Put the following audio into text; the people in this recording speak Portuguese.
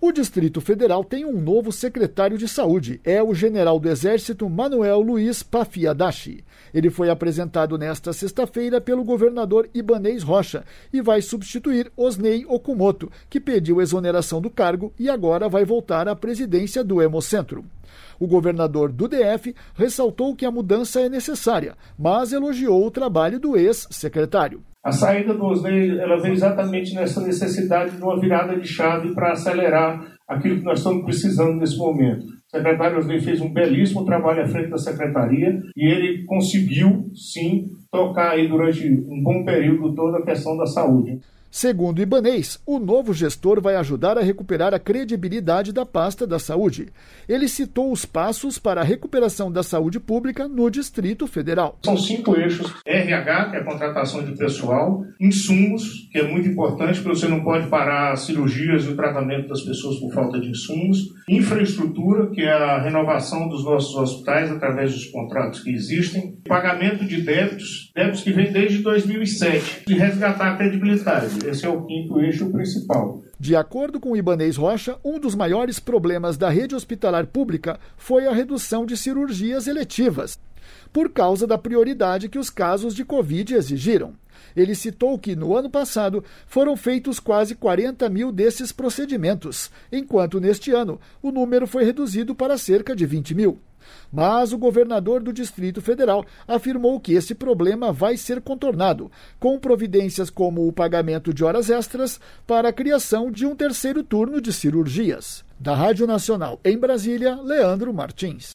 O Distrito Federal tem um novo secretário de saúde. É o general do Exército Manuel Luiz Pafiadachi. Ele foi apresentado nesta sexta-feira pelo governador Ibanez Rocha e vai substituir Osnei Okumoto, que pediu exoneração do cargo e agora vai voltar à presidência do Hemocentro. O governador do DF ressaltou que a mudança é necessária, mas elogiou o trabalho do ex-secretário. A saída do Osnei, ela veio exatamente nessa necessidade de uma virada de chave para acelerar aquilo que nós estamos precisando nesse momento. O secretário Osnei fez um belíssimo trabalho à frente da secretaria e ele conseguiu, sim, tocar aí durante um bom período toda a questão da saúde. Segundo Ibanez, o novo gestor vai ajudar a recuperar a credibilidade da pasta da saúde. Ele citou os passos para a recuperação da saúde pública no Distrito Federal. São 5 eixos: RH, que é a contratação de pessoal; insumos, que é muito importante, porque você não pode parar cirurgias e o tratamento das pessoas por falta de insumos; infraestrutura, que é a renovação dos nossos hospitais através dos contratos que existem; pagamento de débitos que vem desde 2007, e resgatar a credibilidade. Esse é o 5º eixo principal. De acordo com Ibanez Rocha, um dos maiores problemas da rede hospitalar pública foi a redução de cirurgias eletivas, por causa da prioridade que os casos de Covid exigiram. Ele citou que, no ano passado, foram feitos quase 40 mil desses procedimentos, enquanto neste ano o número foi reduzido para cerca de 20 mil. Mas o governador do Distrito Federal afirmou que esse problema vai ser contornado, com providências como o pagamento de horas extras para a criação de um terceiro turno de cirurgias. Da Rádio Nacional em Brasília, Leandro Martins.